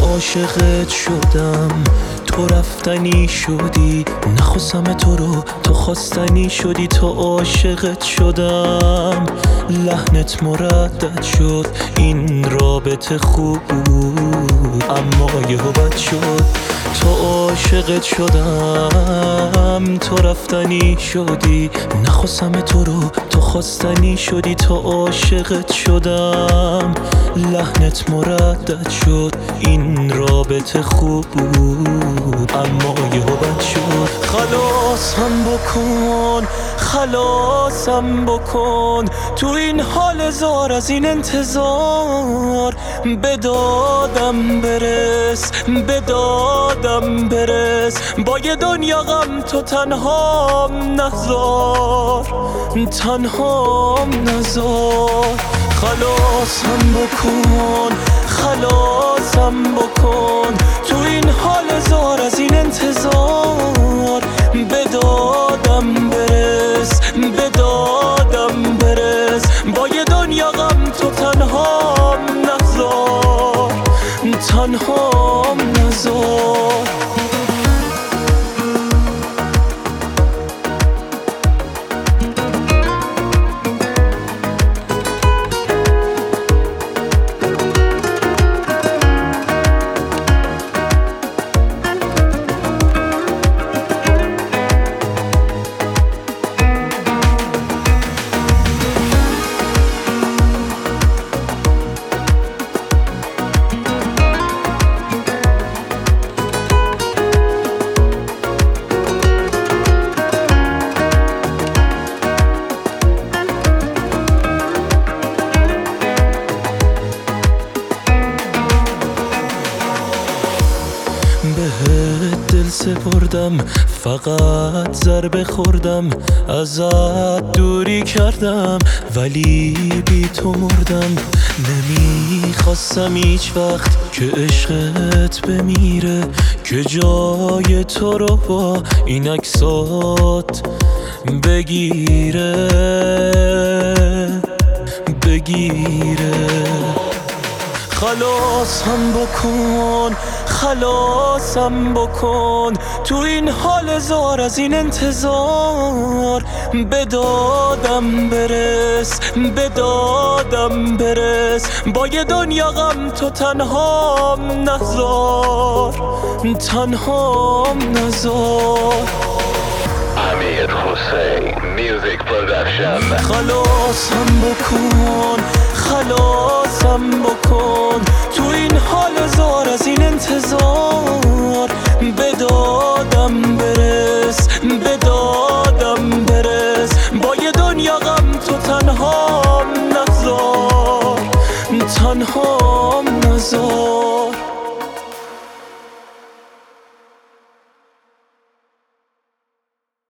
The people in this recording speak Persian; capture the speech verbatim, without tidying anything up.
عاشقت شدم، تو رفتنی شدی، نخواستم تو رو، تو خواستنی شدی. تو عاشقت شدم، لحنت مردد شد. این رابطه خوب بود اما یهو بد شد. تو عاشقت شدم، تو رفتنی شدی، نخواستم تو رو، تو خواستنی شدی. تو عاشقت شدم، لحنت مردد شد. این رابطه خوب بود اما یهو بد شد. خلاصم بکن، خلاصم بکن، تو این حال زار از این انتظار. به دادم برس، به دادم برس، با یه دنیا غم تو تنهام نذار، تنهام نذار. خلاصم بکن، خلاصم بکن، تو این حال زار از این انتظار. به دادم برس، به دادم برس، با یه دنیا غم تو تنهام نذار، تنهام نذار. بهت دل سپردم، فقط ضربه خوردم، ازت دوری کردم ولی بی تو مردم. نمیخواستم هیچ وقت که عشقت بمیره، که جای تو رو با این عکسات بگیره، بگیره. خلاصم بکن، خلاصم بکن، تو این حال زار از این انتظار. به دادم برس، به دادم برس، با یه دنیا غم تو تنهام نذار، تنهام نذار. امیر حسین میوزیک پرودکشن. خلاصم بکن، خلاصم بکن، تو این حال زار از این انتظار.